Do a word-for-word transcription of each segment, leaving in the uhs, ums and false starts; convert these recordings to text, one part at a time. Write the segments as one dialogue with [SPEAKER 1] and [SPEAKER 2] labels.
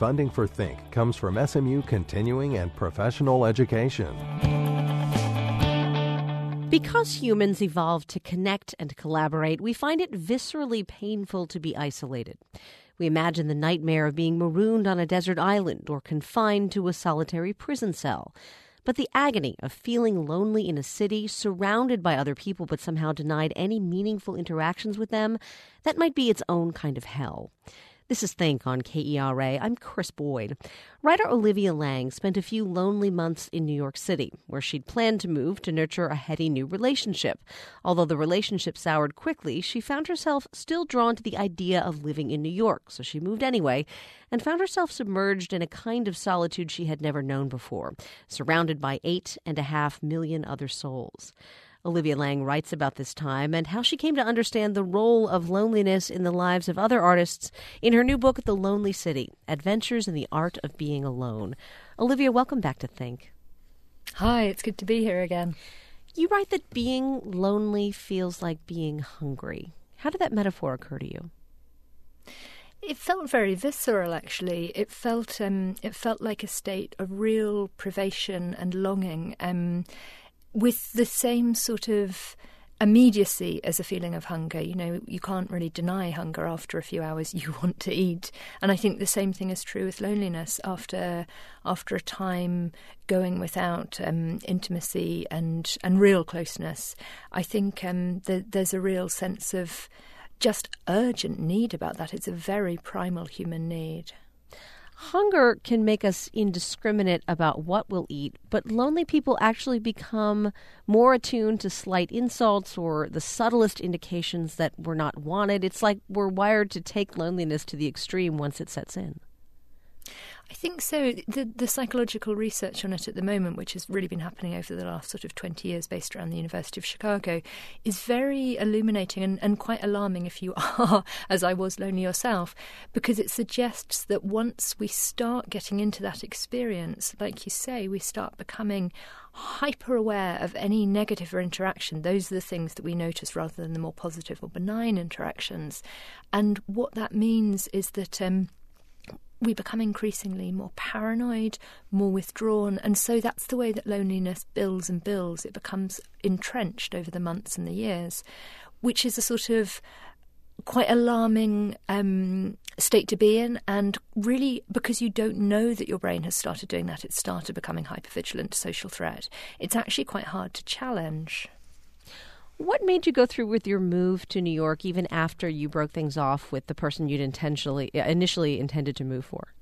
[SPEAKER 1] Funding for Think comes from S M U Continuing and Professional Education.
[SPEAKER 2] Because humans evolved to connect and collaborate, we find it viscerally painful to be isolated. We imagine the nightmare of being marooned on a desert island or confined to a solitary prison cell. But the agony of feeling lonely in a city, surrounded by other people but somehow denied any meaningful interactions with them, that might be its own kind of hell. This is Think on K E R A. I'm Chris Boyd. Writer Olivia Laing spent a few lonely months in New York City, where she'd planned to move to nurture a heady new relationship. Although the relationship soured quickly, she found herself still drawn to the idea of living in New York, so she moved anyway, and found herself submerged in a kind of solitude she had never known before, surrounded by eight and a half million other souls. Olivia Laing writes about this time and how she came to understand the role of loneliness in the lives of other artists in her new book, The Lonely City, Adventures in the Art of Being Alone. Olivia, welcome back to Think.
[SPEAKER 3] Hi, it's good to be here again.
[SPEAKER 2] You write that being lonely feels like being hungry. How did that metaphor occur to you?
[SPEAKER 3] It felt very visceral, actually. It felt um, it felt like a state of real privation and longing, um, with the same sort of immediacy as a feeling of hunger. You know, you can't really deny hunger after a few hours. You want to eat. And I think the same thing is true with loneliness. After after a time going without um, intimacy and, and real closeness, I think um, the, there's a real sense of just urgent need about that. It's a very primal human need.
[SPEAKER 2] Hunger can make us indiscriminate about what we'll eat, but lonely people actually become more attuned to slight insults or the subtlest indications that we're not wanted. It's like we're wired to take loneliness to the extreme once it sets in.
[SPEAKER 3] I think so. The, the psychological research on it at the moment, which has really been happening over the last sort of twenty years based around the University of Chicago, is very illuminating and, and quite alarming if you are, as I was, lonely yourself, because it suggests that once we start getting into that experience, like you say, we start becoming hyper aware of any negative interaction. Those are the things that we notice rather than the more positive or benign interactions. And what that means is that um, we become increasingly more paranoid, more withdrawn, and so that's the way that loneliness builds and builds. It becomes entrenched over the months and the years, which is a sort of quite alarming um, state to be in, and really, because you don't know that your brain has started doing that, it's started becoming hypervigilant to social threat. It's actually quite hard to challenge.
[SPEAKER 2] What made you go through with your move to New York even after you broke things off with the person you'd intentionally, initially intended to move for?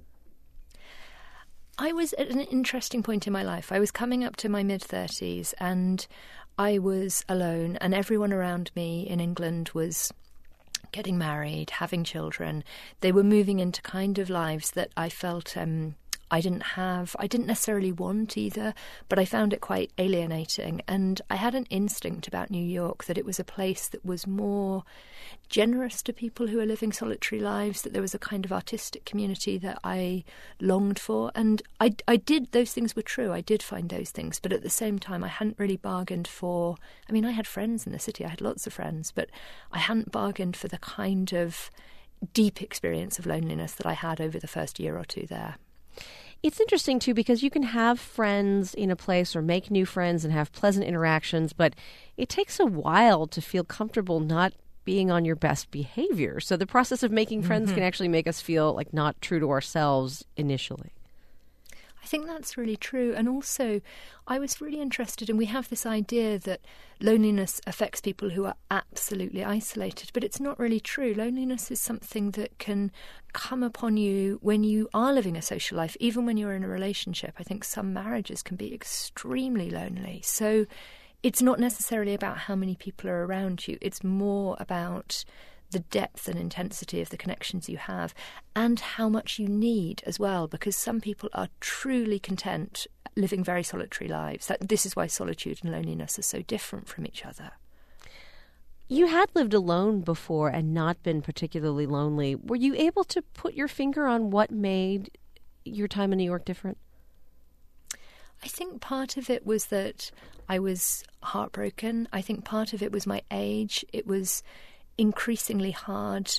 [SPEAKER 3] I was at an interesting point in my life. I was coming up to my mid-thirties and I was alone, and everyone around me in England was getting married, having children. They were moving into kind of lives that I felt um, I didn't have. I didn't necessarily want either, but I found it quite alienating. And I had an instinct about New York that it was a place that was more generous to people who are living solitary lives, that there was a kind of artistic community that I longed for. And I, I did, those things were true. I did find those things. But at the same time, I hadn't really bargained for, I mean, I had friends in the city. I had lots of friends, but I hadn't bargained for the kind of deep experience of loneliness that I had over the first year or two there.
[SPEAKER 2] It's interesting, too, because you can have friends in a place or make new friends and have pleasant interactions, but it takes a while to feel comfortable not being on your best behavior. So the process of making friends mm-hmm. can actually make us feel like not true to ourselves initially.
[SPEAKER 3] I think that's really true. And also, I was really interested, and we have this idea that loneliness affects people who are absolutely isolated, but it's not really true. Loneliness is something that can come upon you when you are living a social life, even when you're in a relationship. I think some marriages can be extremely lonely. So it's not necessarily about how many people are around you. It's more about the depth and intensity of the connections you have and how much you need as well, because some people are truly content living very solitary lives. That, this is why solitude and loneliness are so different from each other.
[SPEAKER 2] You had lived alone before and not been particularly lonely. Were you able to put your finger on what made your time in New York different?
[SPEAKER 3] I think part of it was that I was heartbroken. I think part of it was my age. It was increasingly hard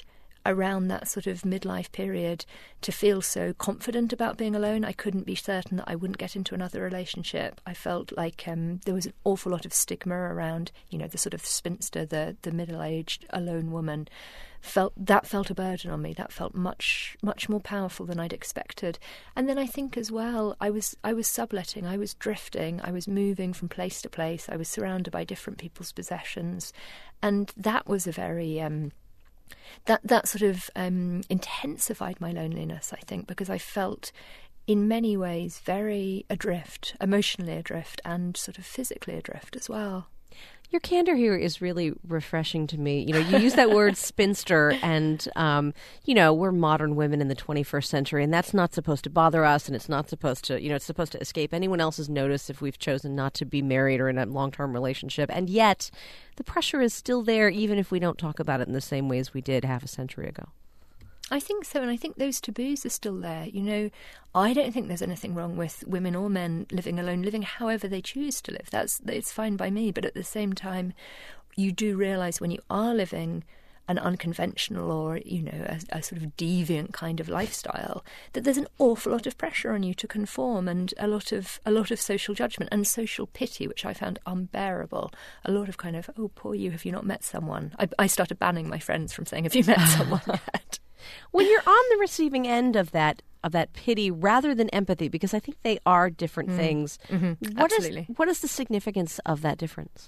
[SPEAKER 3] around that sort of midlife period to feel so confident about being alone. I couldn't be certain that I wouldn't get into another relationship. I felt like um, there was an awful lot of stigma around, you know, the sort of spinster, the the middle-aged alone woman. Felt that felt a burden on me. That felt much much more powerful than I'd expected. And then I think as well, I was I was subletting, I was drifting, I was moving from place to place. I was surrounded by different people's possessions, and that was a very um, That that sort of um, intensified my loneliness, I think, because I felt in many ways very adrift, emotionally adrift, and sort of physically adrift as well.
[SPEAKER 2] Your candor here is really refreshing to me. You know, you use that word spinster, and, um, you know, we're modern women in the twenty-first century, and that's not supposed to bother us, and it's not supposed to, you know, it's supposed to escape anyone else's notice if we've chosen not to be married or in a long-term relationship. And yet, the pressure is still there, even if we don't talk about it in the same ways we did half a century ago.
[SPEAKER 3] I think so, and I think those taboos are still there. You know, I don't think there's anything wrong with women or men living alone, living however they choose to live. That's it's fine by me. But at the same time, you do realise when you are living an unconventional or, you know, a, a sort of deviant kind of lifestyle, that there's an awful lot of pressure on you to conform, and a lot of a lot of social judgment and social pity, which I found unbearable. A lot of kind of, oh, poor you, have you not met someone? I, I started banning my friends from saying, have you met someone yet?
[SPEAKER 2] When you're on the receiving end of that of that pity rather than empathy, because I think they are different mm. things,
[SPEAKER 3] mm-hmm.
[SPEAKER 2] what
[SPEAKER 3] Absolutely.
[SPEAKER 2] is what is the significance of that difference?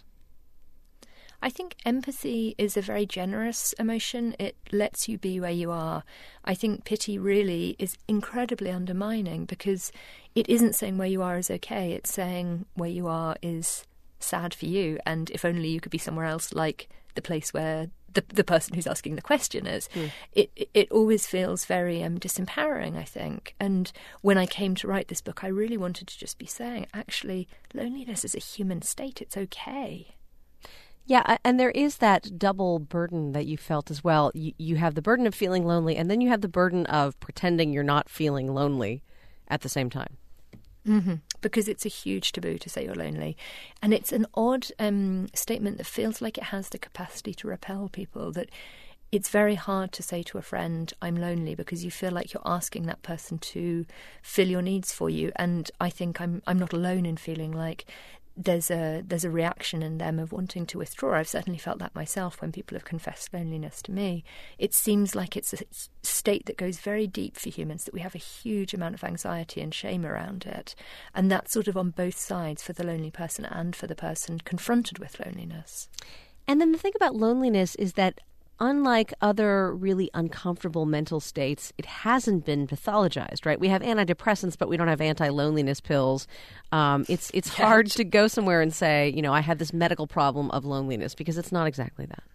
[SPEAKER 3] I think empathy is a very generous emotion. It lets you be where you are. I think pity really is incredibly undermining, because it isn't saying where you are is okay. It's saying where you are is sad for you, and if only you could be somewhere else, like the place where the the person who's asking the question is. Mm. It, it it always feels very um, disempowering, I think. And when I came to write this book, I really wanted to just be saying, actually, loneliness is a human state. It's okay.
[SPEAKER 2] Yeah, and there is that double burden that you felt as well. You, you have the burden of feeling lonely, and then you have the burden of pretending you're not feeling lonely at the same time.
[SPEAKER 3] Mm-hmm. Because it's a huge taboo to say you're lonely. And it's an odd um, statement that feels like it has the capacity to repel people, that it's very hard to say to a friend, I'm lonely, because you feel like you're asking that person to fill your needs for you. And I think I'm I'm not alone in feeling like there's a there's a reaction in them of wanting to withdraw. I've certainly felt that myself when people have confessed loneliness to me. It seems like it's a state that goes very deep for humans, that we have a huge amount of anxiety and shame around it. And that's sort of on both sides, for the lonely person and for the person confronted with loneliness.
[SPEAKER 2] And then the thing about loneliness is that unlike other really uncomfortable mental states, it hasn't been pathologized, right? We have antidepressants, but we don't have anti-loneliness pills. Um, it's it's
[SPEAKER 3] yeah.
[SPEAKER 2] hard to go somewhere and say, you know, I have this medical problem of loneliness, because it's not exactly that.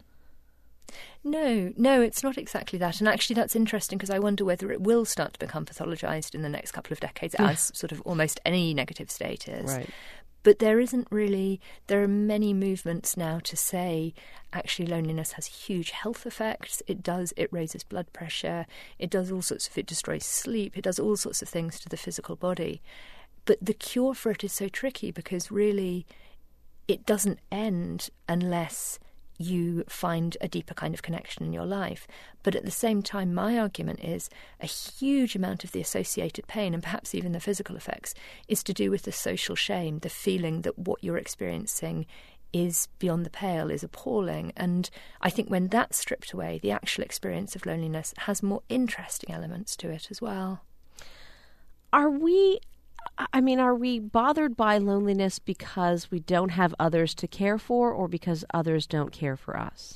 [SPEAKER 3] No, no, it's not exactly that. And actually that's interesting, because I wonder whether it will start to become pathologized in the next couple of decades,
[SPEAKER 2] yeah.
[SPEAKER 3] as sort of almost any negative state is.
[SPEAKER 2] Right.
[SPEAKER 3] But there isn't really, there are many movements now to say, actually, loneliness has huge health effects. It does, it raises blood pressure. It does all sorts of, it destroys sleep. It does all sorts of things to the physical body. But the cure for it is so tricky, because really it doesn't end unless you find a deeper kind of connection in your life. But at the same time, my argument is a huge amount of the associated pain, and perhaps even the physical effects, is to do with the social shame, the feeling that what you're experiencing is beyond the pale, is appalling. And I think when that's stripped away, the actual experience of loneliness has more interesting elements to it as well.
[SPEAKER 2] Are we... I mean, are we bothered by loneliness because we don't have others to care for, or because others don't care for us?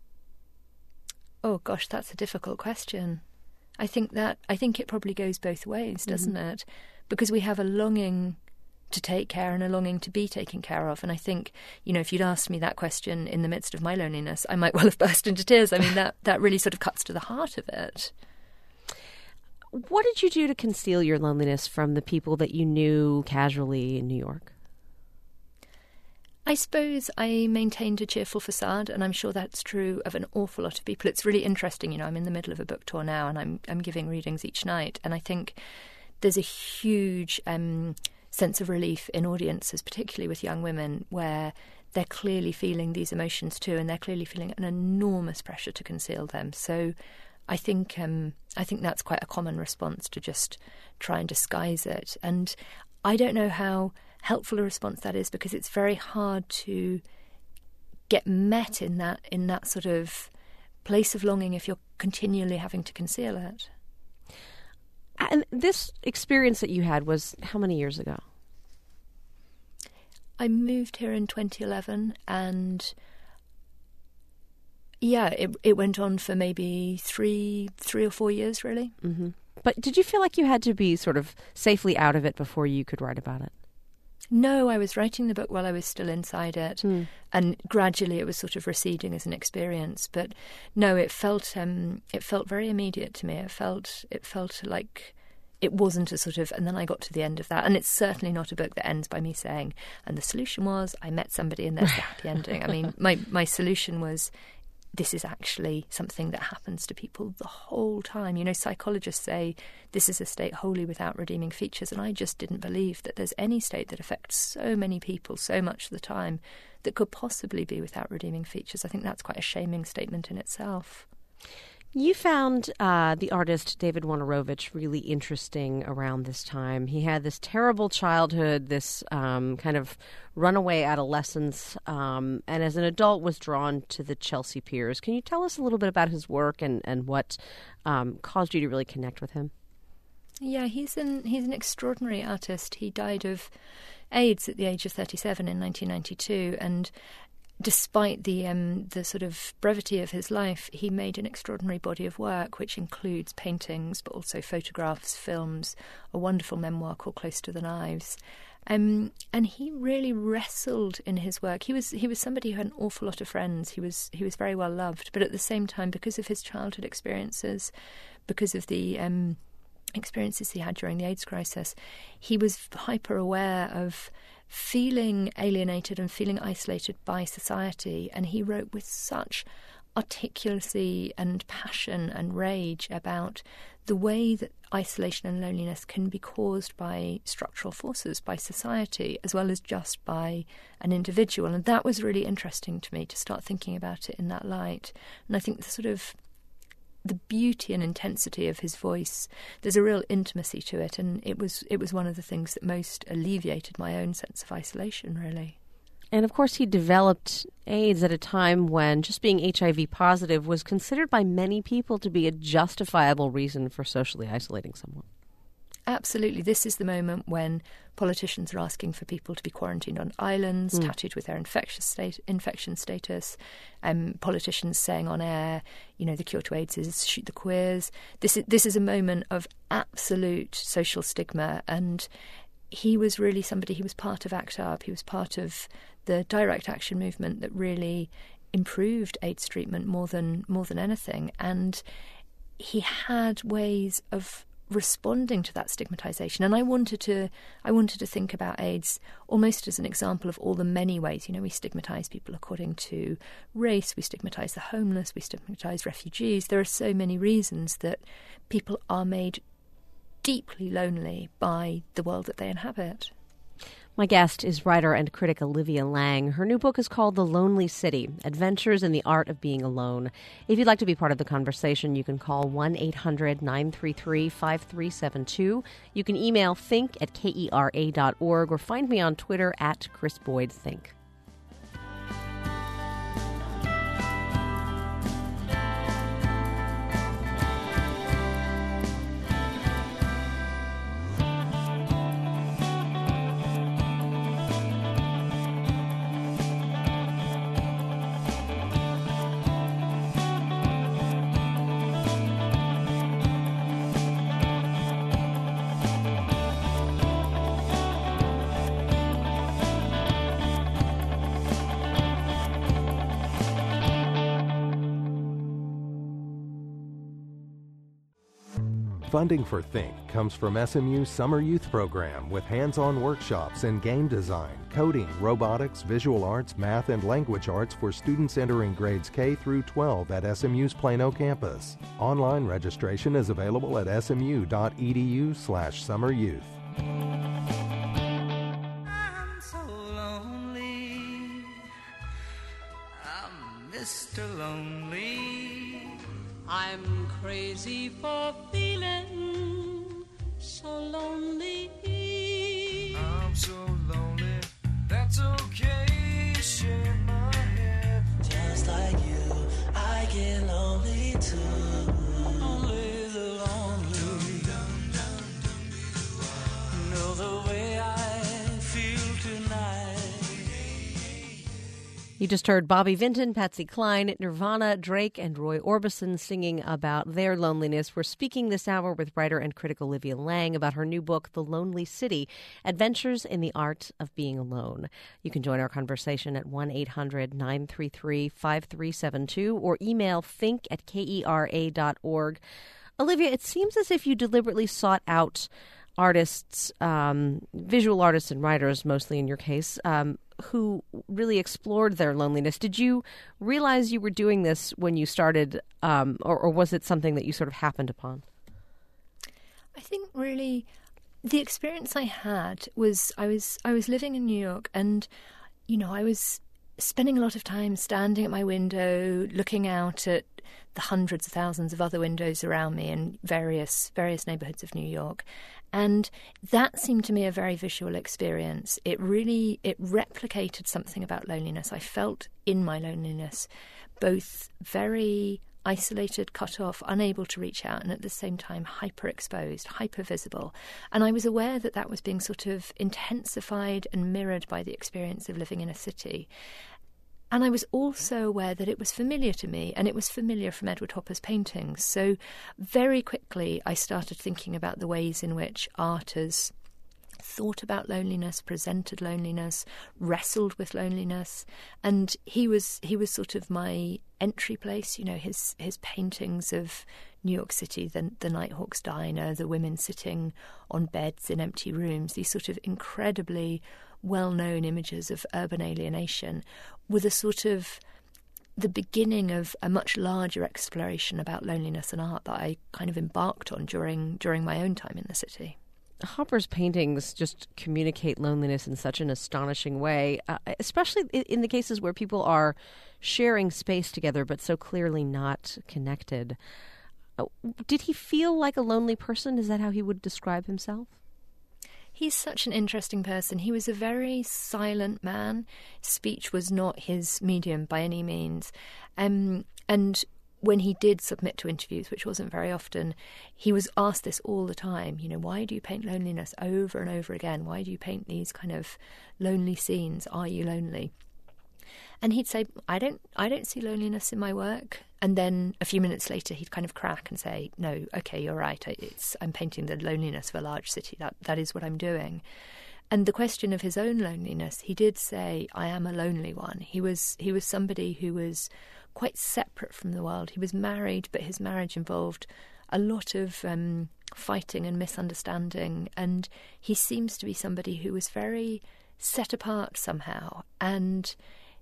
[SPEAKER 3] Oh, gosh, that's a difficult question. I think that I think it probably goes both ways, doesn't mm-hmm. it? Because we have a longing to take care and a longing to be taken care of. And I think, you know, if you'd asked me that question in the midst of my loneliness, I might well have burst into tears. I mean, that, that really sort of cuts to the heart of it.
[SPEAKER 2] What did you do to conceal your loneliness from the people that you knew casually in New York?
[SPEAKER 3] I suppose I maintained a cheerful facade, and I'm sure that's true of an awful lot of people. It's really interesting, you know, I'm in the middle of a book tour now, and I'm I'm giving readings each night, and I think there's a huge um, sense of relief in audiences, particularly with young women, where they're clearly feeling these emotions too, and they're clearly feeling an enormous pressure to conceal them. So I think um, I think that's quite a common response, to just try and disguise it. And I don't know how helpful a response that is, because it's very hard to get met in that in that sort of place of longing if you're continually having to conceal it.
[SPEAKER 2] And this experience that you had was how many years ago?
[SPEAKER 3] I moved here in twenty eleven, and yeah, it it went on for maybe three three or four years, really.
[SPEAKER 2] Mm-hmm. But did you feel like you had to be sort of safely out of it before you could write about it?
[SPEAKER 3] No, I was writing the book while I was still inside it, mm. and gradually it was sort of receding as an experience. But no, it felt um, it felt very immediate to me. It felt it felt like it wasn't a sort of, and then I got to the end of that. And it's certainly not a book that ends by me saying, and the solution was I met somebody and there's the happy ending. I mean, my my solution was, this is actually something that happens to people the whole time. You know, psychologists say this is a state wholly without redeeming features, and I just didn't believe that there's any state that affects so many people so much of the time that could possibly be without redeeming features. I think that's quite a shaming statement in itself.
[SPEAKER 2] You found uh, the artist David Wojnarowicz really interesting around this time. He had this terrible childhood, this um, kind of runaway adolescence, um, and as an adult was drawn to the Chelsea Piers. Can you tell us a little bit about his work and, and what um, caused you to really connect with him?
[SPEAKER 3] Yeah, he's an he's an extraordinary artist. He died of AIDS at the age of thirty-seven in nineteen ninety-two, and despite the um, the sort of brevity of his life, he made an extraordinary body of work, which includes paintings, but also photographs, films, a wonderful memoir called Close to the Knives. Um, and he really wrestled in his work. He was he was somebody who had an awful lot of friends. He was he was very well loved, but at the same time, because of his childhood experiences, because of the um, experiences he had during the AIDS crisis, he was hyper aware of feeling alienated and feeling isolated by society, and he wrote with such articulacy and passion and rage about the way that isolation and loneliness can be caused by structural forces, by society, as well as just by an individual. And that was really interesting to me, to start thinking about it in that light. And I think the sort of the beauty and intensity of his voice, there's a real intimacy to it, and it was it was one of the things that most alleviated my own sense of isolation, really.
[SPEAKER 2] And of course, he developed AIDS at a time when just being H I V positive was considered by many people to be a justifiable reason for socially isolating someone.
[SPEAKER 3] Absolutely. This is the moment when politicians are asking for people to be quarantined on islands, mm. tattooed with their infectious state, infection status. Um, politicians saying on air, you know, the cure to AIDS is shoot the queers. This is, this is a moment of absolute social stigma. And he was really somebody, he was part of ACT UP. He was part of the direct action movement that really improved AIDS treatment more than more than anything. And he had ways of responding to that stigmatization, and I wanted to I wanted to think about AIDS almost as an example of all the many ways. You know, we stigmatize people according to race, we stigmatize the homeless, we stigmatize refugees. There are so many reasons that people are made deeply lonely by the world that they inhabit.
[SPEAKER 2] My guest is writer and critic Olivia Laing. Her new book is called The Lonely City, Adventures in the Art of Being Alone. If you'd like to be part of the conversation, you can call one eight hundred nine three three five three seven two. You can email think at kera dot org or find me on Twitter at Chris Boyd Think.
[SPEAKER 1] Funding for Think comes from S M U's Summer Youth Program with hands-on workshops in game design, coding, robotics, visual arts, math, and language arts for students entering grades K through twelve at S M U's Plano campus. Online registration is available at smu.edu slash summeryouth.
[SPEAKER 4] I'm so lonely, I'm Mister Lonely, I'm crazy for feeling so lonely. I'm so lonely, that's okay, shake my head. Just like you, I get lonely too. Only the lonely know the way I feel tonight.
[SPEAKER 2] You just heard Bobby Vinton, Patsy Cline, Nirvana, Drake, and Roy Orbison singing about their loneliness. We're speaking this hour with writer and critic Olivia Laing about her new book, The Lonely City, Adventures in the Art of Being Alone. You can join our conversation at one eight hundred nine three three five three seven two or email think at kera dot org. Olivia, it seems as if you deliberately sought out artists, um, visual artists and writers, mostly in your case, um, who really explored their loneliness. Did you realize you were doing this when you started, um, or, or was it something that you sort of happened upon?
[SPEAKER 3] I think really the experience I had was I was I was living in New York, and you know I was spending a lot of time standing at my window, looking out at the hundreds of thousands of other windows around me in various various neighborhoods of New York. And that seemed to me a very visual experience. It really, it replicated something about loneliness. I felt in my loneliness both very isolated, cut off, unable to reach out, and at the same time hyper-exposed, hyper-visible. And I was aware that that was being sort of intensified and mirrored by the experience of living in a city. And I was also aware that it was familiar to me, and it was familiar from Edward Hopper's paintings. So very quickly I started thinking about the ways in which art has thought about loneliness, presented loneliness, wrestled with loneliness. And he was he was sort of my entry place, you know, his his paintings of New York City, the, the Nighthawk's Diner, the women sitting on beds in empty rooms, these sort of incredibly well-known images of urban alienation, with a sort of the beginning of a much larger exploration about loneliness and art that I kind of embarked on during during my own time in the city.
[SPEAKER 2] Hopper's paintings just communicate loneliness in such an astonishing way, uh, especially in the cases where people are sharing space together but so clearly not connected. Uh, did he feel like a lonely person? Is that how he would describe himself?
[SPEAKER 3] He's such an interesting person. He was a very silent man. Speech was not his medium by any means. Um, and when he did submit to interviews, which wasn't very often, he was asked this all the time. You know, why do you paint loneliness over and over again? Why do you paint these kind of lonely scenes? Are you lonely? And he'd say, I don't I don't see loneliness in my work. And then a few minutes later, he'd kind of crack and say, no, okay, you're right. It's, I'm painting the loneliness of a large city. That That is what I'm doing. And the question of his own loneliness, he did say, I am a lonely one. He was he was somebody who was quite separate from the world. He was married, but his marriage involved a lot of um, fighting and misunderstanding. And he seems to be somebody who was very set apart somehow. And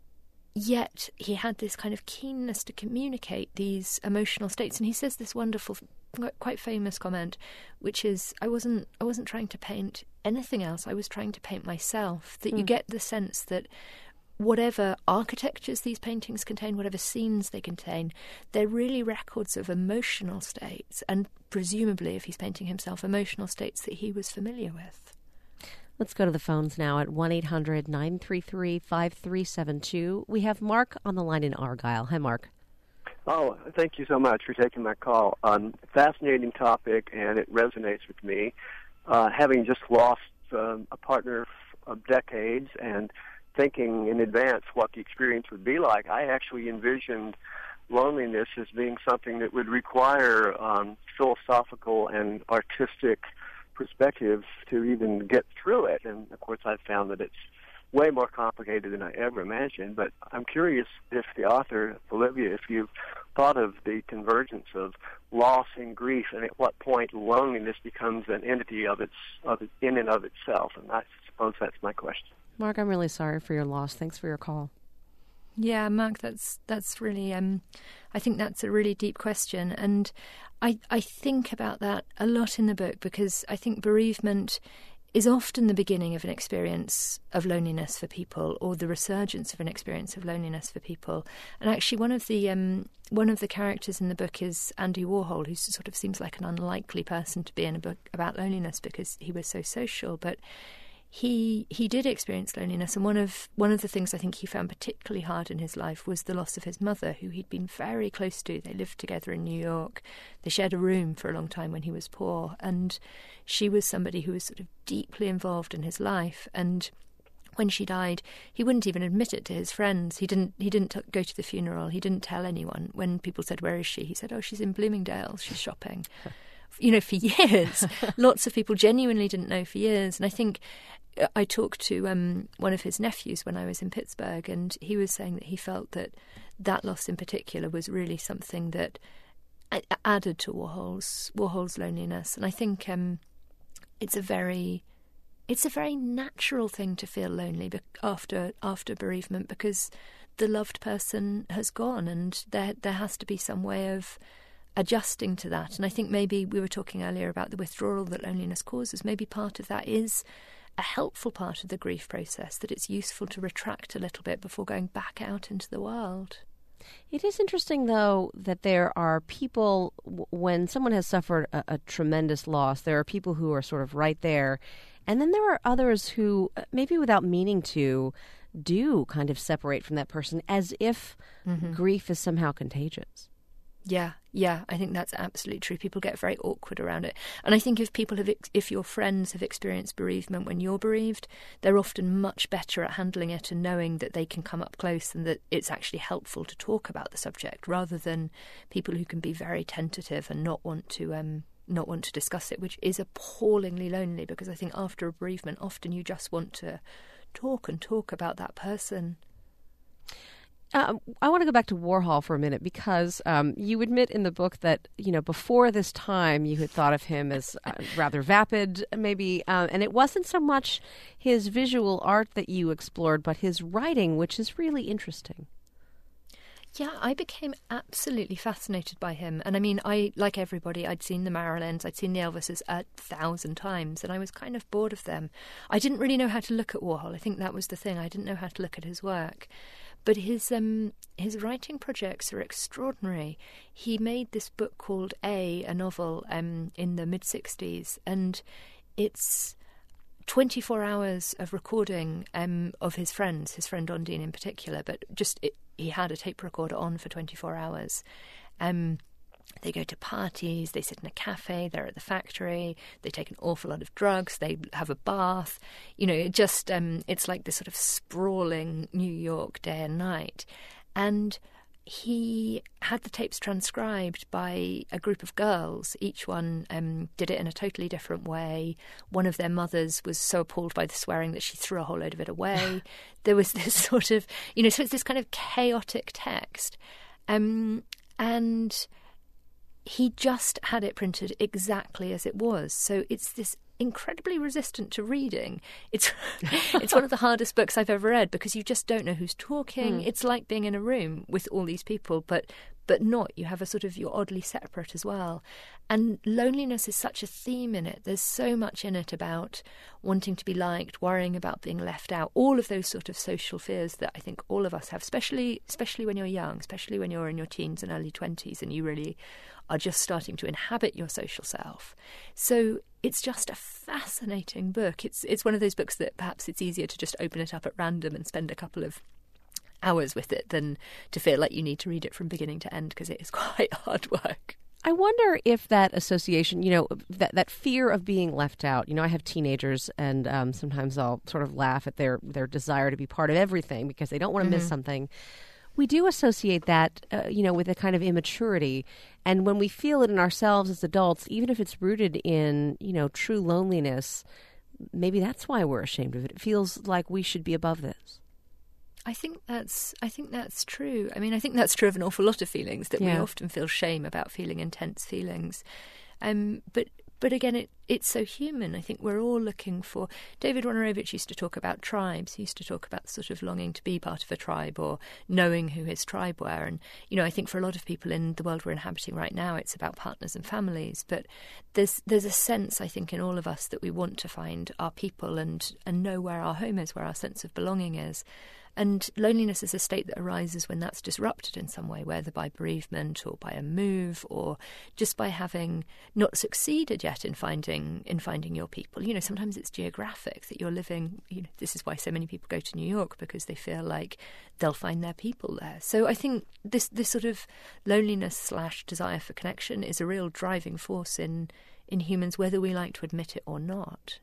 [SPEAKER 3] yet he had this kind of keenness to communicate these emotional states. And he says this wonderful, quite famous comment, which is, I wasn't I wasn't trying to paint anything else. I was trying to paint myself. That mm. you get the sense that whatever architectures these paintings contain, whatever scenes they contain, they're really records of emotional states, and presumably, if he's painting himself, emotional states that he was familiar with.
[SPEAKER 2] Let's go to the phones now at one eight hundred nine three three five three seven two. We have Mark on the line in Argyle. Hi, Mark.
[SPEAKER 5] Oh, thank you so much for taking my call. Um, fascinating topic, and it resonates with me. Uh, having just lost um, a partner of decades and thinking in advance what the experience would be like, I actually envisioned loneliness as being something that would require um, philosophical and artistic perspectives to even get through it. And, of course, I've found that it's way more complicated than I ever imagined. But I'm curious if the author, Olivia, if you've thought of the convergence of loss and grief, and at what point loneliness becomes an entity of its, of it, in and of itself. And I suppose that's my question.
[SPEAKER 2] Mark, I'm really sorry for your loss. Thanks for your call.
[SPEAKER 3] Yeah, Mark, that's that's really, um, I think that's a really deep question. And I, I think about that a lot in the book, because I think bereavement is often the beginning of an experience of loneliness for people, or the resurgence of an experience of loneliness for people. And actually, one of the um, one of the characters in the book is Andy Warhol, who sort of seems like an unlikely person to be in a book about loneliness because he was so social, but he he did experience loneliness. And one of one of the things I think he found particularly hard in his life was the loss of his mother, who he'd been very close to. They lived together in New York. They shared a room for a long time when he was poor, and she was somebody who was sort of deeply involved in his life. And when she died, he wouldn't even admit it to his friends. He didn't he didn't t- go to the funeral. He didn't tell anyone. When people said, "Where is she?" he said, "Oh, she's in Bloomingdale's. She's shopping." You know, for years. Lots of people genuinely didn't know for years. And I think I talked to um, one of his nephews when I was in Pittsburgh, and he was saying that he felt that that loss in particular was really something that added to Warhol's Warhol's loneliness. And I think um, it's a very it's a very natural thing to feel lonely after after bereavement, because the loved person has gone, and there there has to be some way of adjusting to that. And I think maybe we were talking earlier about the withdrawal that loneliness causes. Maybe part of that is a helpful part of the grief process, that it's useful to retract a little bit before going back out into the world.
[SPEAKER 2] It is interesting, though, that there are people, when someone has suffered a, a tremendous loss, there are people who are sort of right there. And then there are others who, maybe without meaning to, do kind of separate from that person as if mm-hmm. grief is somehow contagious.
[SPEAKER 3] Yeah, yeah, I think that's absolutely true. People get very awkward around it. And I think if people have, if your friends have experienced bereavement when you're bereaved, they're often much better at handling it and knowing that they can come up close and that it's actually helpful to talk about the subject, rather than people who can be very tentative and not want to um, not want to discuss it, which is appallingly lonely, because I think after a bereavement, often you just want to talk and talk about that person.
[SPEAKER 2] Uh, I want to go back to Warhol for a minute, because um, you admit in the book that, you know, before this time you had thought of him as uh, rather vapid, maybe, uh, and it wasn't so much his visual art that you explored, but his writing, which is really interesting.
[SPEAKER 3] Yeah, I became absolutely fascinated by him. And I mean, I, like everybody, I'd seen the Marilyns, I'd seen the Elvises a thousand times, and I was kind of bored of them. I didn't really know how to look at Warhol. I think that was the thing. I didn't know how to look at his work. But his um, his writing projects are extraordinary. He made this book called A, a novel, um, in the mid-sixties, and it's twenty-four hours of recording um, of his friends, his friend Ondine in particular, but just it, he had a tape recorder on for twenty-four hours. Um, they go to parties, they sit in a cafe, they're at the factory, they take an awful lot of drugs, they have a bath. You know, it just, um, it's like this sort of sprawling New York day and night. And he had the tapes transcribed by a group of girls. Each one um, did it in a totally different way. One of their mothers was so appalled by the swearing that she threw a whole load of it away. There was this sort of, you know, so it's this kind of chaotic text. Um, and he just had it printed exactly as it was. So it's this incredibly resistant to reading. It's it's one of the hardest books I've ever read, because you just don't know who's talking. Mm. It's like being in a room with all these people, but but not. You have a sort of, you're oddly separate as well. And loneliness is such a theme in it. There's so much in it about wanting to be liked, worrying about being left out, all of those sort of social fears that I think all of us have, especially especially when you're young, especially when you're in your teens and early twenties and you really are just starting to inhabit your social self. So it's just a fascinating book. It's it's one of those books that perhaps it's easier to just open it up at random and spend a couple of hours with it than to feel like you need to read it from beginning to end, because it is quite hard work.
[SPEAKER 2] I wonder if that association, you know, that that fear of being left out, you know, I have teenagers, and um, sometimes I'll sort of laugh at their, their desire to be part of everything because they don't want to mm-hmm. miss something. We do associate that, uh, you know, with a kind of immaturity. And when we feel it in ourselves as adults, even if it's rooted in, you know, true loneliness, maybe that's why we're ashamed of it. It feels like we should be above this.
[SPEAKER 3] I think that's I think that's true. I mean, I think that's true of an awful lot of feelings, that yeah. we often feel shame about feeling intense feelings. Um, but but again, it, it's so human. I think we're all looking for... David Wojnarowicz used to talk about tribes. He used to talk about sort of longing to be part of a tribe or knowing who his tribe were. And, you know, I think for a lot of people in the world we're inhabiting right now, it's about partners and families. But there's there's a sense, I think, in all of us that we want to find our people and, and know where our home is, where our sense of belonging is. And loneliness is a state that arises when that's disrupted in some way, whether by bereavement or by a move or just by having not succeeded yet in finding in finding your people. You know, sometimes it's geographic, that you're living, you know, this is why so many people go to New York, because they feel like they'll find their people there. So I think this, this sort of loneliness slash desire for connection is a real driving force in, in humans, whether we like to admit it or not.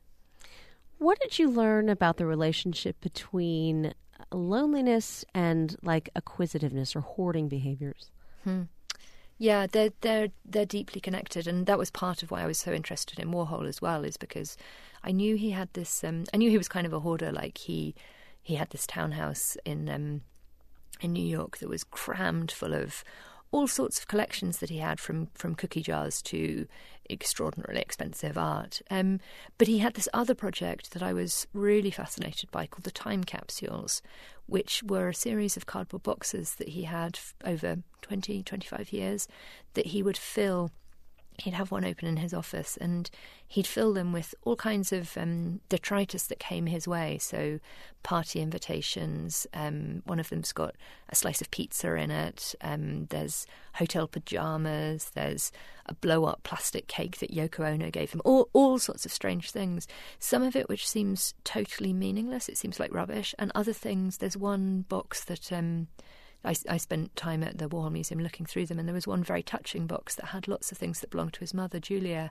[SPEAKER 2] What did you learn about the relationship between loneliness and like acquisitiveness or hoarding behaviors?
[SPEAKER 3] Hmm. Yeah, they're they're they're deeply connected, and that was part of why I was so interested in Warhol as well. Is because I knew he had this. Um, I knew he was kind of a hoarder. Like he he had this townhouse in um, in New York that was crammed full of all sorts of collections that he had, from from cookie jars to extraordinarily expensive art. Um, but he had this other project that I was really fascinated by called the Time Capsules, which were a series of cardboard boxes that he had f- over twenty, twenty-five years that he would fill. He'd have one open in his office and he'd fill them with all kinds of um, detritus that came his way. So party invitations, um, one of them's got a slice of pizza in it. Um, there's hotel pajamas. There's a blow-up plastic cake that Yoko Ono gave him. All, all sorts of strange things. Some of it which seems totally meaningless. It seems like rubbish. And other things, there's one box that... Um, I, I spent time at the Warhol Museum looking through them, and there was one very touching box that had lots of things that belonged to his mother, Julia,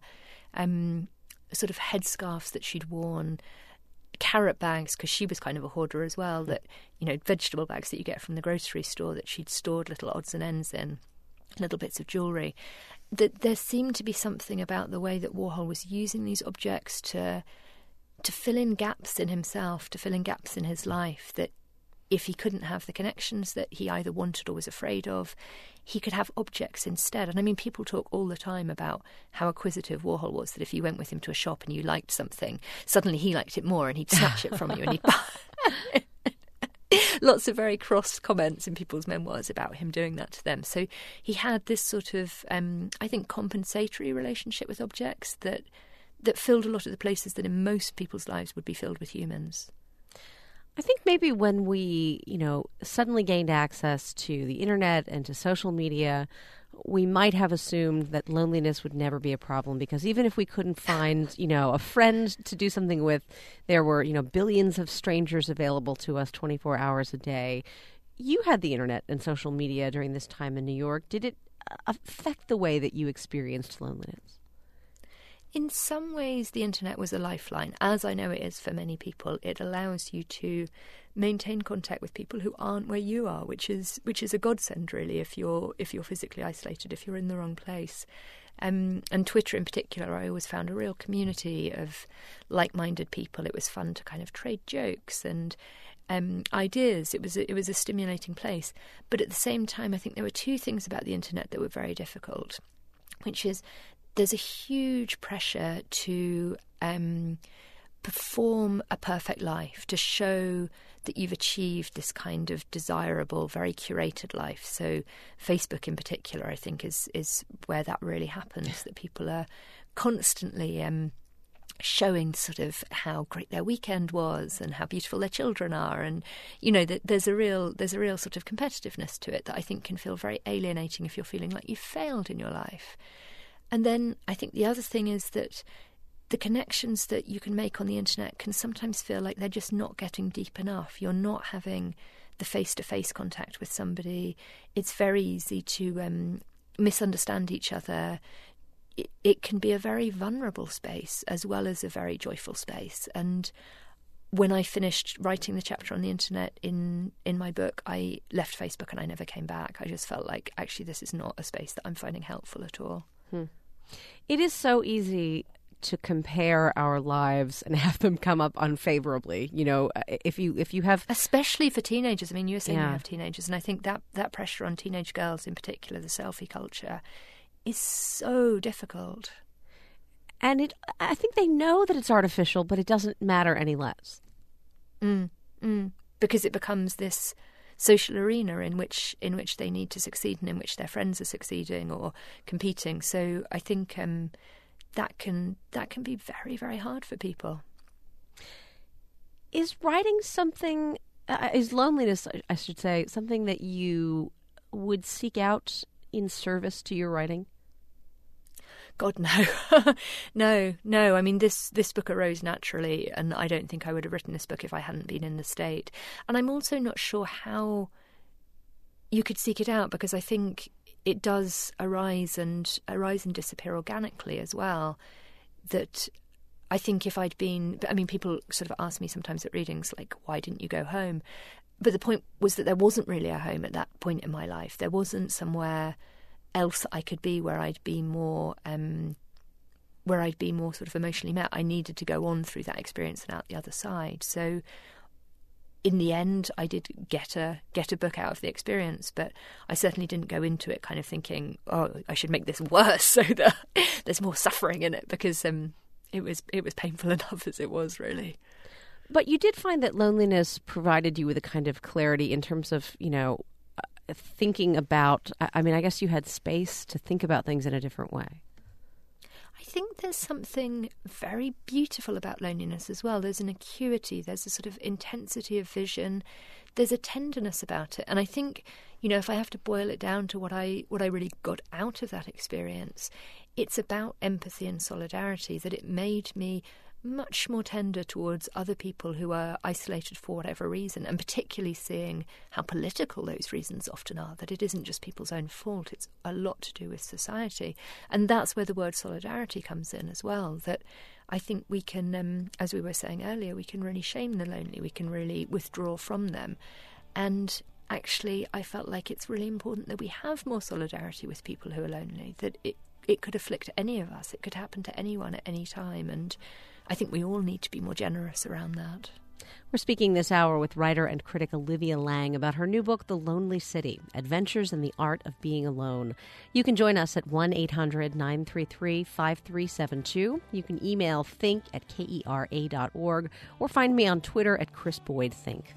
[SPEAKER 3] um, sort of headscarves that she'd worn, carrot bags, because she was kind of a hoarder as well, that, you know, vegetable bags that you get from the grocery store that she'd stored little odds and ends in, little bits of jewellery. That there seemed to be something about the way that Warhol was using these objects to to fill in gaps in himself, to fill in gaps in his life, that if he couldn't have the connections that he either wanted or was afraid of, he could have objects instead. And I mean, people talk all the time about how acquisitive Warhol was, that if you went with him to a shop and you liked something, suddenly he liked it more and he'd snatch it from you and he'd buy. Lots of very cross comments in people's memoirs about him doing that to them. So he had this sort of, um, I think, compensatory relationship with objects that that filled a lot of the places that in most people's lives would be filled with humans.
[SPEAKER 2] I think maybe when we, you know, suddenly gained access to the internet and to social media, we might have assumed that loneliness would never be a problem, because even if we couldn't find, you know, a friend to do something with, there were, you know, billions of strangers available to us twenty-four hours a day. You had the internet and social media during this time in New York. Did it affect the way that you experienced loneliness?
[SPEAKER 3] In some ways, the internet was a lifeline, as I know it is for many people. It allows you to maintain contact with people who aren't where you are, which is which is a godsend, really, if you're if you're physically isolated, if you're in the wrong place. Um, and Twitter in particular, I always found a real community of like-minded people. It was fun to kind of trade jokes and um, ideas. It was a, it was a stimulating place. But at the same time, I think there were two things about the internet that were very difficult, which is there's a huge pressure to um, perform a perfect life, to show that you've achieved this kind of desirable, very curated life. So Facebook in particular, I think, is is where that really happens, that people are constantly um, showing sort of how great their weekend was and how beautiful their children are. And, you know, that there's a real there's a real sort of competitiveness to it that I think can feel very alienating if you're feeling like you've failed in your life. And then I think the other thing is that the connections that you can make on the internet can sometimes feel like they're just not getting deep enough. You're not having the face-to-face contact with somebody. It's very easy to um, misunderstand each other. It, it can be a very vulnerable space as well as a very joyful space. And when I finished writing the chapter on the internet in, in my book, I left Facebook and I never came back. I just felt like, actually, this is not a space that I'm finding helpful at all.
[SPEAKER 2] Hmm. It is so easy to compare our lives and have them come up unfavorably. You know, if you if you have...
[SPEAKER 3] Especially for teenagers. I mean, you were saying
[SPEAKER 2] yeah.
[SPEAKER 3] you have teenagers, and I think that, that pressure on teenage girls in particular, the selfie culture, is so difficult.
[SPEAKER 2] And it, I think they know that it's artificial, but it doesn't matter any less.
[SPEAKER 3] Mm, mm, because it becomes this social arena in which in which they need to succeed and in which their friends are succeeding or competing. So I think um, that can that can be very, very hard for people.
[SPEAKER 2] Is writing something, uh, is loneliness, I should say, something that you would seek out in service to your writing?
[SPEAKER 3] God, no. no, no. I mean, this, this book arose naturally, and I don't think I would have written this book if I hadn't been in the state. And I'm also not sure how you could seek it out, because I think it does arise and arise and disappear organically as well. That I think if I'd been... I mean, people sort of ask me sometimes at readings, like, why didn't you go home? But the point was that there wasn't really a home at that point in my life. There wasn't somewhere else I could be where I'd be more um, where I'd be more sort of emotionally met. I needed to go on through that experience and out the other side. So in the end, I did get a get a book out of the experience, but I certainly didn't go into it kind of thinking, oh, I should make this worse so that there's more suffering in it, because um, it was it was painful enough as it was, really.
[SPEAKER 2] But you did find that loneliness provided you with a kind of clarity in terms of, you know, thinking about, I mean, I guess you had space to think about things in a different way.
[SPEAKER 3] I think there's something very beautiful about loneliness as well. There's an acuity, there's a sort of intensity of vision, there's a tenderness about it. And I think, you know, if I have to boil it down to what I what I really got out of that experience, it's about empathy and solidarity, that it made me much more tender towards other people who are isolated for whatever reason, and particularly seeing how political those reasons often are, that it isn't just people's own fault, it's a lot to do with society. And that's where the word solidarity comes in as well, that I think we can, um, as we were saying earlier, we can really shame the lonely, we can really withdraw from them. And actually, I felt like it's really important that we have more solidarity with people who are lonely, that it, it could afflict any of us, it could happen to anyone at any time, and I think we all need to be more generous around that.
[SPEAKER 2] We're speaking this hour with writer and critic Olivia Laing about her new book, The Lonely City, Adventures in the Art of Being Alone. You can join us at one eight hundred nine three three five three seven two. You can email think at kera dot org or find me on Twitter at Chris Boyd Think.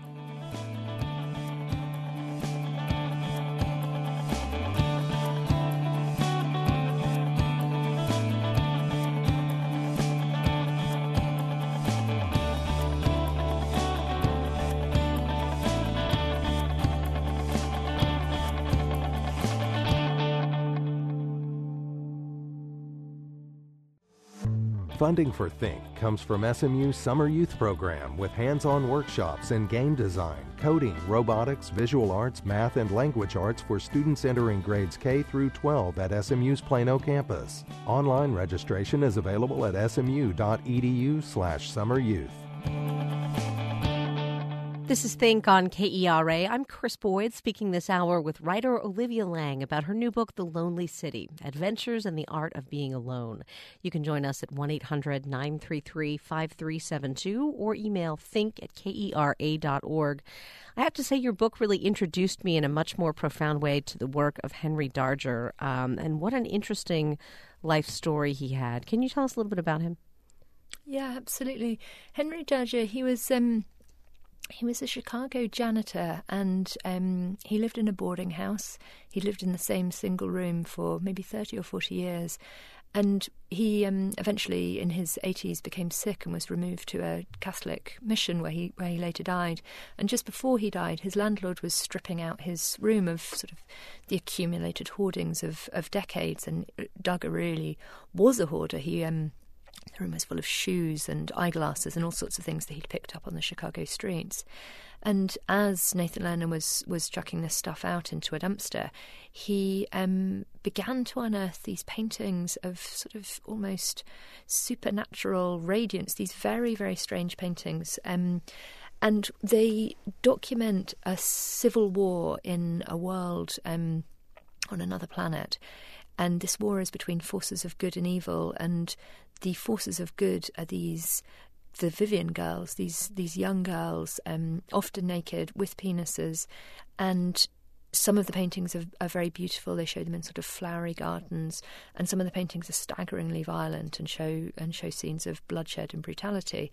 [SPEAKER 1] Funding for Think comes from S M U's Summer Youth Program with hands-on workshops in game design, coding, robotics, visual arts, math, and language arts for students entering grades K through twelve at S M U's Plano campus. Online registration is available at smu.edu slash summeryouth.
[SPEAKER 2] This is Think on K E R A. I'm Chris Boyd, speaking this hour with writer Olivia Laing about her new book, The Lonely City, Adventures in the Art of Being Alone. You can join us at one eight hundred nine three three five three seven two or email think at kera dot org. I have to say your book really introduced me in a much more profound way to the work of Henry Darger, um, and what an interesting life story he had. Can you tell us a little bit about him?
[SPEAKER 3] Yeah, absolutely. Henry Darger, he was... Um He was a Chicago janitor, and um, he lived in a boarding house. He lived in the same single room for maybe thirty or forty years. And he um, eventually, in his eighties, became sick and was removed to a Catholic mission where he where he later died. And just before he died, his landlord was stripping out his room of sort of the accumulated hoardings of, of decades. And Darger really was a hoarder. He... Um, The room was full of shoes and eyeglasses and all sorts of things that he'd picked up on the Chicago streets. And as Nathan Lerner was, was chucking this stuff out into a dumpster, he um, began to unearth these paintings of sort of almost supernatural radiance, these very, very strange paintings. Um, and they document a civil war in a world um, on another planet. And this war is between forces of good and evil, and the forces of good are these, the Vivian girls, these these young girls, um, often naked, with penises, and some of the paintings are, are very beautiful. They show them in sort of flowery gardens, and some of the paintings are staggeringly violent and show and show scenes of bloodshed and brutality.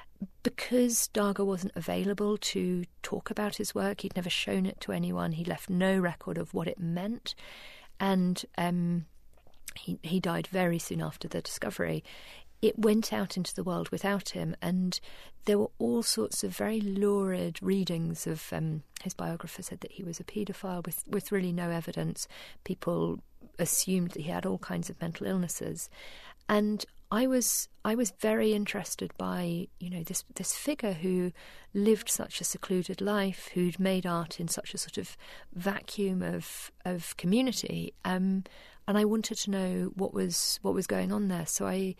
[SPEAKER 3] Because Darga wasn't available to talk about his work, he'd never shown it to anyone. He left no record of what it meant, and um, he he died very soon after the discovery. It went out into the world without him, and there were all sorts of very lurid readings of um, his biographer said that he was a paedophile with, with really no evidence. People assumed that he had all kinds of mental illnesses. And I was I was very interested by, you know, this this figure who lived such a secluded life, who'd made art in such a sort of vacuum of of community. Um, and I wanted to know what was what was going on there. So I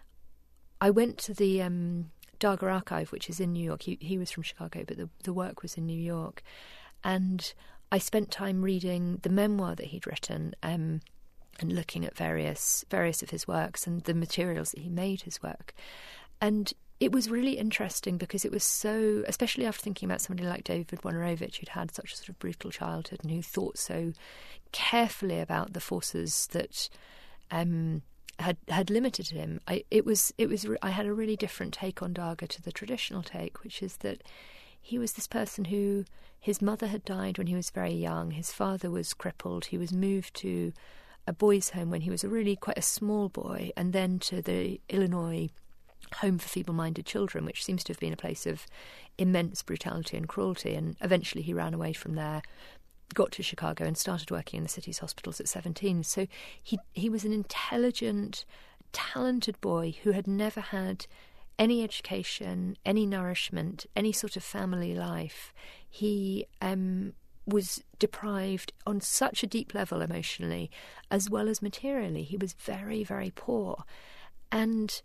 [SPEAKER 3] I went to the um, Darga Archive, which is in New York. He, he was from Chicago, but the, the work was in New York. And I spent time reading the memoir that he'd written um, and looking at various various of his works and the materials that he made his work. And it was really interesting because it was so, especially after thinking about somebody like David Wojnarowicz, who'd had such a sort of brutal childhood and who thought so carefully about the forces that Um, had had limited him. I it was it was I had a really different take on Darga to the traditional take, which is that he was this person who his mother had died when he was very young. His father was crippled. He was moved to a boys' home when he was a really quite a small boy, and then to the Illinois Home for Feeble-Minded Children, which seems to have been a place of immense brutality and cruelty. And eventually he ran away from there, got to Chicago and started working in the city's hospitals at seventeen. So he he was an intelligent, talented boy who had never had any education, any nourishment, any sort of family life. He um, was deprived on such a deep level emotionally as well as materially. He was very, very poor. And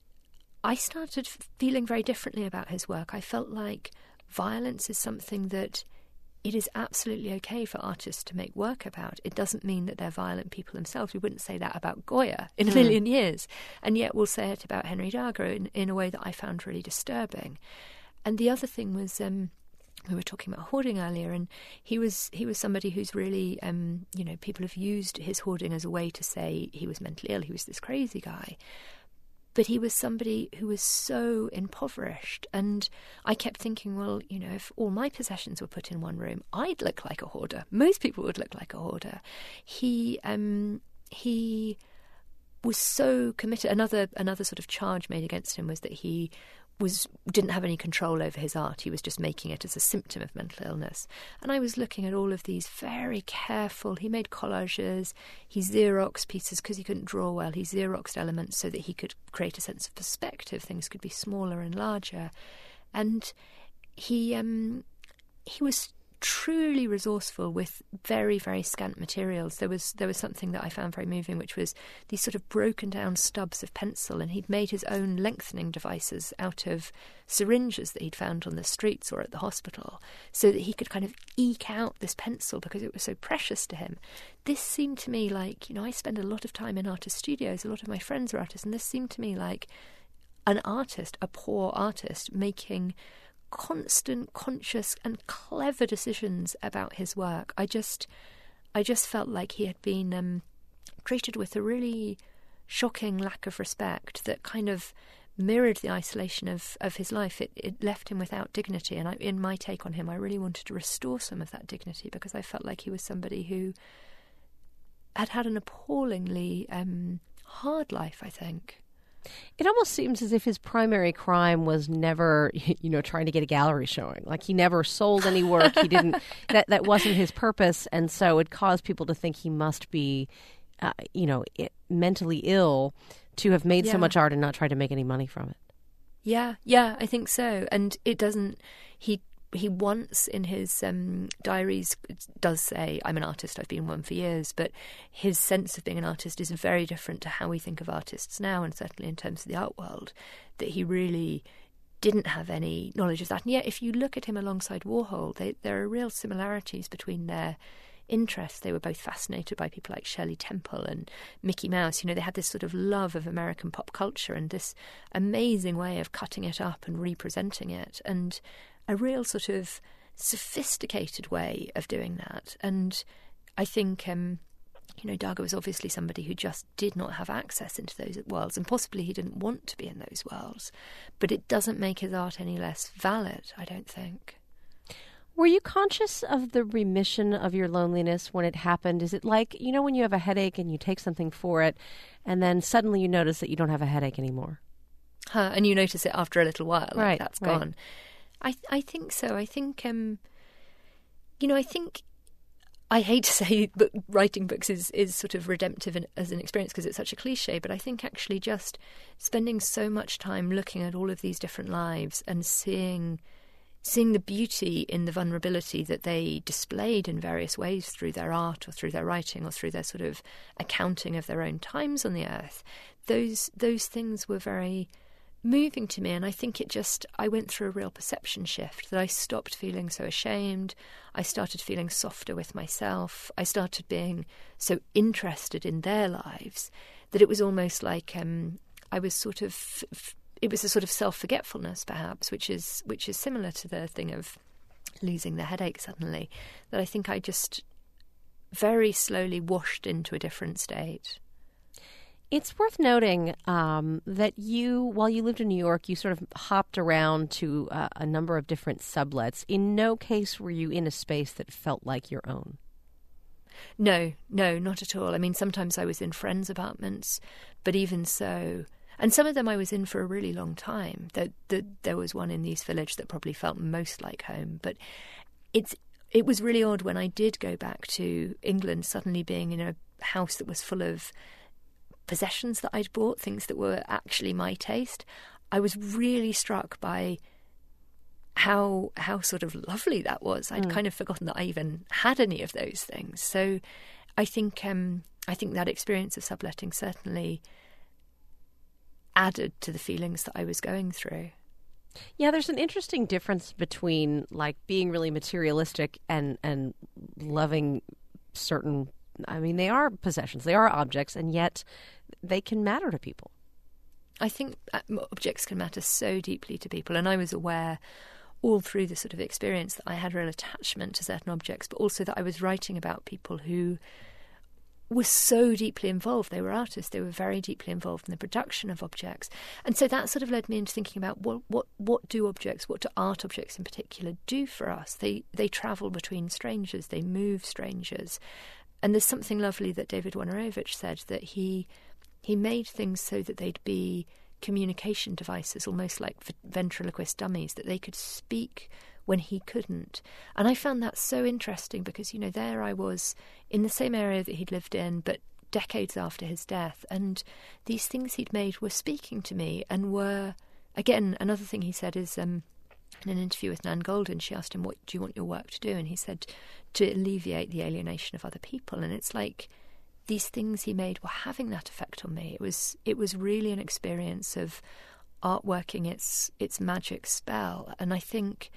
[SPEAKER 3] I started feeling very differently about his work. I felt like violence is something that it is absolutely okay for artists to make work about. It doesn't mean that they're violent people themselves. We wouldn't say that about Goya in a mm. million years. And yet we'll say it about Henry Darga in, in a way that I found really disturbing. And the other thing was, um, we were talking about hoarding earlier, and he was he was somebody who's really, um, you know, people have used his hoarding as a way to say he was mentally ill, he was this crazy guy. But he was somebody who was so impoverished. And I kept thinking, well, you know, if all my possessions were put in one room, I'd look like a hoarder. Most people would look like a hoarder. He um, he was so committed. Another another sort of charge made against him was that he was didn't have any control over his art. He was just making it as a symptom of mental illness. And I was looking at all of these very careful. He made collages. He Xeroxed pieces because he couldn't draw well. He Xeroxed elements so that he could create a sense of perspective. Things could be smaller and larger. And he um, he was truly resourceful with very, very scant materials. There was there was something that I found very moving, which was these sort of broken down stubs of pencil, and he'd made his own lengthening devices out of syringes that he'd found on the streets or at the hospital, so that he could kind of eke out this pencil because it was so precious to him. This seemed to me like, you know, I spend a lot of time in artist studios, a lot of my friends are artists, and this seemed to me like an artist, a poor artist, making constant, conscious and clever decisions about his work. I just I just felt like he had been um, treated with a really shocking lack of respect that kind of mirrored the isolation of, of his life. It, it left him without dignity, and I, in my take on him, I really wanted to restore some of that dignity because I felt like he was somebody who had had an appallingly um, hard life, I think.
[SPEAKER 2] It almost seems as if his primary crime was never, you know, trying to get a gallery showing. Like he never sold any work. He didn't, that, that wasn't his purpose. And so it caused people to think he must be, uh, you know, it, mentally ill to have made
[SPEAKER 3] yeah.
[SPEAKER 2] so much art and not try to make any money from it.
[SPEAKER 3] Yeah, yeah, I think so. And it doesn't, he he once in his um, diaries does say, I'm an artist, I've been one for years, but his sense of being an artist is very different to how we think of artists now, and certainly in terms of the art world, that he really didn't have any knowledge of that. And yet, if you look at him alongside Warhol, they, there are real similarities between their interests. They were both fascinated by people like Shirley Temple and Mickey Mouse. You know, they had this sort of love of American pop culture and this amazing way of cutting it up and representing it, and a real sort of sophisticated way of doing that. And I think, um, you know, Dago was obviously somebody who just did not have access into those worlds, and possibly he didn't want to be in those worlds. But it doesn't make his art any less valid, I don't think.
[SPEAKER 2] Were you conscious of the remission of your loneliness when it happened? Is it like, you know, when you have a headache and you take something for it, and then suddenly you notice that you don't have a headache anymore?
[SPEAKER 3] Huh, and you notice it after a little while, like
[SPEAKER 2] right,
[SPEAKER 3] that's
[SPEAKER 2] right.
[SPEAKER 3] gone. I I think so. I think, um, you know, I think, I hate to say but writing books is, is sort of redemptive in, as an experience because it's such a cliche, but I think actually just spending so much time looking at all of these different lives and seeing seeing the beauty in the vulnerability that they displayed in various ways through their art or through their writing or through their sort of accounting of their own times on the earth, those those things were very moving to me. And I think it just, I went through a real perception shift, that I stopped feeling so ashamed. I started feeling softer with myself. I started being so interested in their lives that it was almost like um, I was sort of... F- It was a sort of self-forgetfulness, perhaps, which is which is similar to the thing of losing the headache suddenly, that I think I just very slowly washed into a different state.
[SPEAKER 2] It's worth noting um, that you, while you lived in New York, you sort of hopped around to uh, a number of different sublets. In no case were you in a space that felt like your own.
[SPEAKER 3] No, no, not at all. I mean, sometimes I was in friends' apartments, but even so... And some of them I was in for a really long time. There, there, there was one in the East Village that probably felt most like home. But it's it was really odd when I did go back to England, suddenly being in a house that was full of possessions that I'd bought, things that were actually my taste. I was really struck by how how sort of lovely that was. I'd mm. kind of forgotten that I even had any of those things. So I think um, I think that experience of subletting certainly added to the feelings that I was going through.
[SPEAKER 2] Yeah, there's an interesting difference between like being really materialistic and and loving certain, I mean, they are possessions, they are objects, and yet they can matter to people.
[SPEAKER 3] I think objects can matter so deeply to people, and I was aware all through the sort of experience that I had real attachment to certain objects, but also that I was writing about people who were so deeply involved. They were artists. They were very deeply involved in the production of objects. And so that sort of led me into thinking about what what, what do objects, what do art objects in particular do for us? They they travel between strangers. They move strangers. And there's something lovely that David Wojnarowicz said, that he he made things so that they'd be communication devices, almost like ventriloquist dummies, that they could speak when he couldn't. And I found that so interesting because, you know, there I was in the same area that he'd lived in, but decades after his death. And these things he'd made were speaking to me and were, again, another thing he said is um, in an interview with Nan Goldin, she asked him, what do you want your work to do? And he said, to alleviate the alienation of other people. And it's like these things he made were having that effect on me. It was it was really an experience of art working its its magic spell. And I think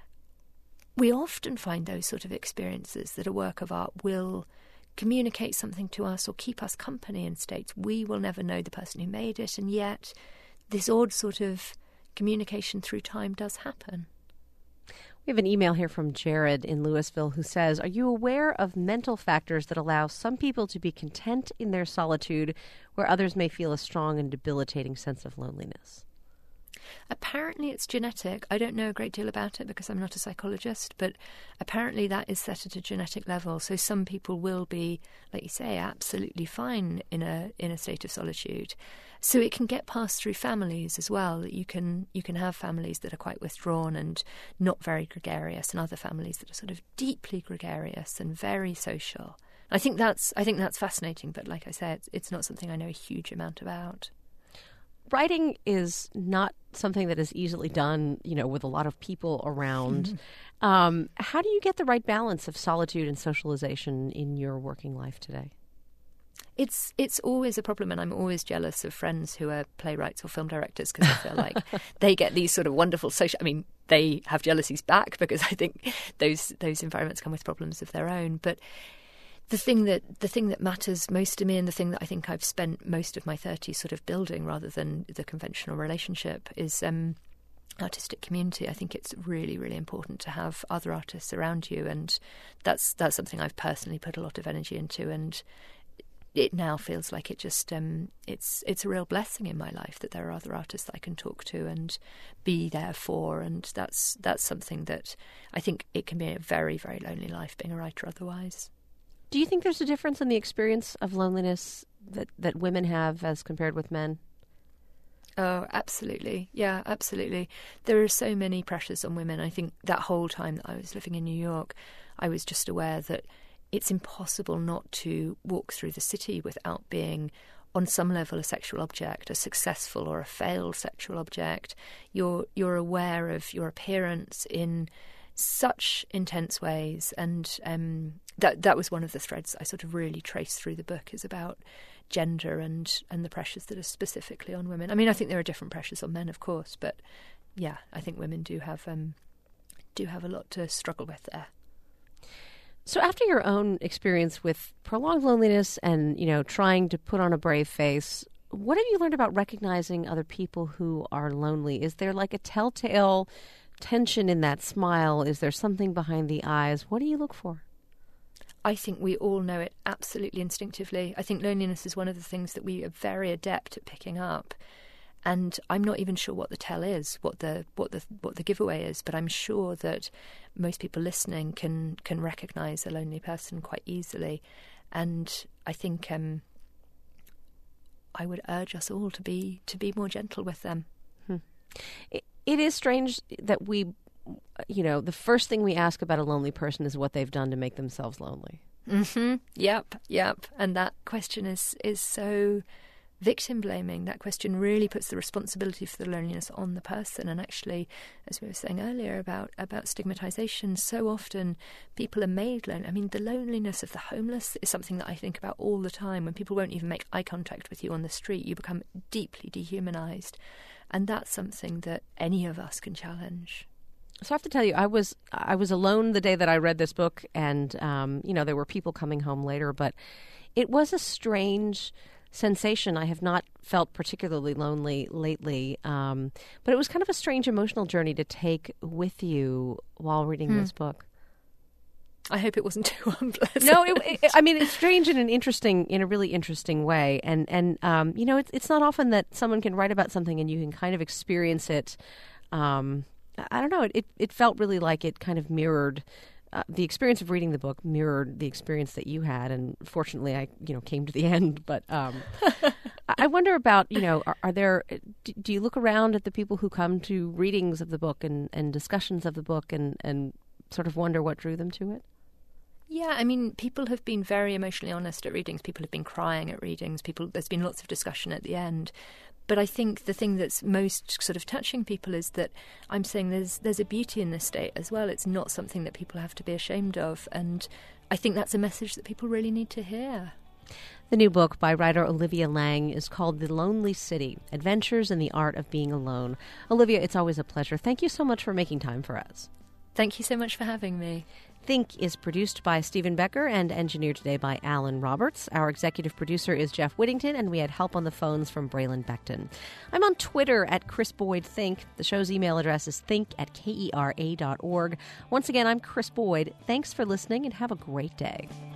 [SPEAKER 3] we often find those sort of experiences that a work of art will communicate something to us or keep us company in states we will never know the person who made it, and yet this odd sort of communication through time does happen.
[SPEAKER 2] We have an email here from Jared in Louisville who says, are you aware of mental factors that allow some people to be content in their solitude where others may feel a strong and debilitating sense of loneliness?
[SPEAKER 3] Apparently it's genetic. I don't know a great deal about it because I'm not a psychologist, but apparently that is set at a genetic level. So some people will be, like you say, absolutely fine in a in a state of solitude. So it can get passed through families as well. You can you can have families that are quite withdrawn and not very gregarious, and other families that are sort of deeply gregarious and very social. I think that's I think that's fascinating, but like I said, it's, it's not something I know a huge amount about.
[SPEAKER 2] Writing is not something that is easily done, you know, with a lot of people around. Mm-hmm. Um, how do you get the right balance of solitude and socialization in your working life today?
[SPEAKER 3] It's it's always a problem, and I'm always jealous of friends who are playwrights or film directors because I feel like they get these sort of wonderful social... I mean, they have jealousies back because I think those those environments come with problems of their own. But the thing that the thing that matters most to me, and the thing that I think I've spent most of my thirties sort of building rather than the conventional relationship, is um, artistic community, I think it's really, really important to have other artists around you, and that's that's something I've personally put a lot of energy into, and it now feels like it just um, it's it's a real blessing in my life that there are other artists that I can talk to and be there for, and that's that's something that I think it can be a very, very lonely life being a writer otherwise.
[SPEAKER 2] Do you think there's a difference in the experience of loneliness that, that women have as compared with men?
[SPEAKER 3] Oh, absolutely. Yeah, absolutely. There are so many pressures on women. I think that whole time that I was living in New York, I was just aware that it's impossible not to walk through the city without being, on some level, a sexual object, a successful or a failed sexual object. You're you're aware of your appearance in such intense ways, and um, that that was one of the threads I sort of really traced through the book, is about gender and, and the pressures that are specifically on women. I mean, I think there are different pressures on men, of course, but yeah, I think women do have um, do have a lot to struggle with there.
[SPEAKER 2] So after your own experience with prolonged loneliness and, you know, trying to put on a brave face, what have you learned about recognizing other people who are lonely? Is there like a telltale tension in that smile? Is there something behind the eyes? What do you look for?
[SPEAKER 3] I think we all know it absolutely instinctively. I think loneliness is one of the things that we are very adept at picking up. And I'm not even sure what the tell is, what the what the what the giveaway is, but I'm sure that most people listening can can recognise a lonely person quite easily. And I think um, I would urge us all to be to be more gentle with them.
[SPEAKER 2] Hmm. It, it is strange that we, you know, the first thing we ask about a lonely person is what they've done to make themselves lonely.
[SPEAKER 3] Mm-hmm. Yep, yep. And that question is is so victim blaming. That question really puts the responsibility for the loneliness on the person. And actually, as we were saying earlier about, about stigmatization, so often people are made lonely. I mean, the loneliness of the homeless is something that I think about all the time. When people won't even make eye contact with you on the street, you become deeply dehumanized. And that's something that any of us can challenge.
[SPEAKER 2] So I have to tell you, I was I was alone the day that I read this book, and um, you know, there were people coming home later, but it was a strange sensation. I have not felt particularly lonely lately, um, but it was kind of a strange emotional journey to take with you while reading hmm. this book.
[SPEAKER 3] I hope it wasn't too unpleasant.
[SPEAKER 2] No, it, it, I mean, it's strange in an interesting, in a really interesting way, and and um, you know, it's it's not often that someone can write about something and you can kind of experience it. Um, I don't know. It it felt really like it kind of mirrored. Uh, the experience of reading the book mirrored the experience that you had, and fortunately, I you know came to the end. But um, I wonder about you know are, are there? Do you look around at the people who come to readings of the book and, and discussions of the book, and, and sort of wonder what drew them to it?
[SPEAKER 3] Yeah, I mean, people have been very emotionally honest at readings. People have been crying at readings. People, there's been lots of discussion at the end. But I think the thing that's most sort of touching people is that I'm saying there's there's a beauty in this state as well. It's not something that people have to be ashamed of. And I think that's a message that people really need to hear.
[SPEAKER 2] The new book by writer Olivia Laing is called The Lonely City, Adventures in the Art of Being Alone. Olivia, it's always a pleasure. Thank you so much for making time for us.
[SPEAKER 3] Thank you so much for having me.
[SPEAKER 2] Think is produced by Stephen Becker and engineered today by Alan Roberts. Our executive producer is Jeff Whittington, and we had help on the phones from Braylon Beckton. I'm on Twitter at Chris Boyd Think. The show's email address is think at kera dot org. Once again, I'm Chris Boyd. Thanks for listening, and have a great day.